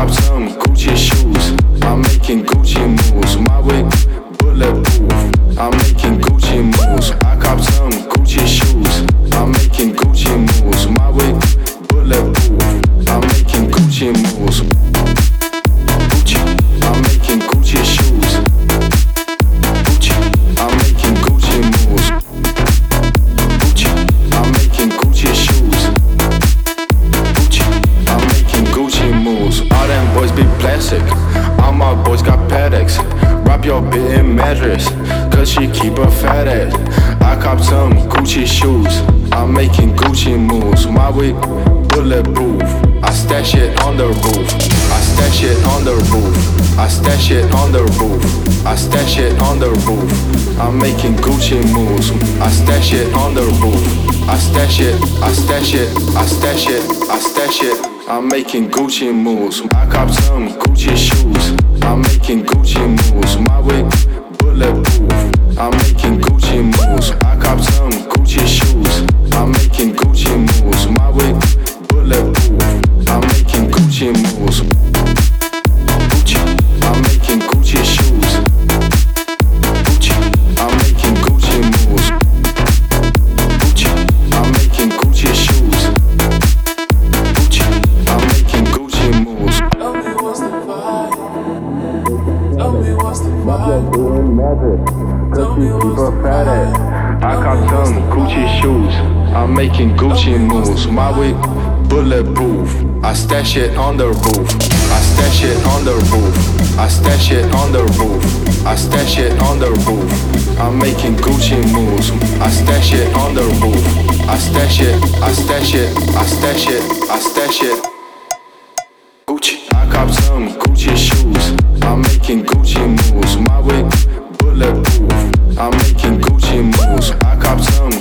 cop some Gucci shoes. I'm making Gucci moves. My whip bulletproof. I'm making Gucci moves. I cop some Gucci shoes. I'm making Gucci moves. My whip bulletproof. I'm making Gucci moves. Gucci. I'm making Gucci shoes. Gucci. I'm making Gucci moves. Gucci. I'm making Gucci shoes. Gucci. I'm making Gucci moves. All them boys be plastic. All my boys got paddocks. Wrap your bitch in mattress, cause she keep a fat ass. I cop some Gucci shoes. I'm making Gucci moves. My whip bulletproof. I stash it on the roof. I stash it on the roof. I stash it on the roof. I stash it on the roof. I'm making Gucci moves. I stash it on the roof. I stash it. I stash it. I stash it. I stash it. I'm making Gucci moves. I cop some Gucci shoes. I'm making Gucci moves. My whip bulletproof. I'm making Gucci moves. I cop some Gucci shoes. I'm making Gucci moves. My whip bulletproof. I'm making Gucci moves. Gucci. I'm making Gucci shoes. Gucci. I'm making Gucci moves. Gucci. I'm making Gucci shoes. Gucci. I'm making Gucci moves. Tell me what's the vibe. Tell me what's the vibe. Tell me what's the vibe. I cop some Gucci shoes. I'm making Gucci moves. My whip bulletproof. I stash it on the roof. I stash it on the roof. I stash it on the roof. I stash it on the roof. I'm making Gucci moves. I stash it on the roof. I stash it. I stash it. I stash it. I stash it. Gucci. I cop some Gucci shoes. I'm making Gucci moves. My whip bulletproof. I'm making Gucci moves. I cop some